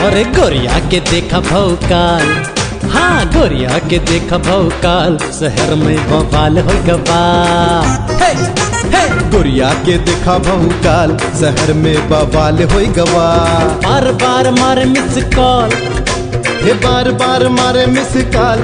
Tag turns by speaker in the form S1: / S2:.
S1: अरे गोरिया के देखा भौकाल, हाँ गोरिया के देखा भौकाल, शहर में बवाल हो गवाल।
S2: हे हे गोरिया के देखा भौकाल, शहर में बवाल हो गवाल।
S1: बार बार मारे मिस कॉल,
S2: हे बार बार मारे मिस कॉल,